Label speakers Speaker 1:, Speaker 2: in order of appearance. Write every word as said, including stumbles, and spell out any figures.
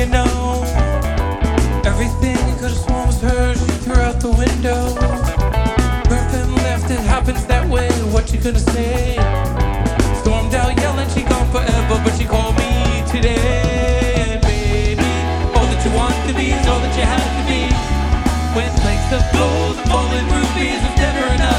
Speaker 1: you know? Everything you could have sworn was hers, you threw out the window. Birth and left, it happens that way. What you gonna say?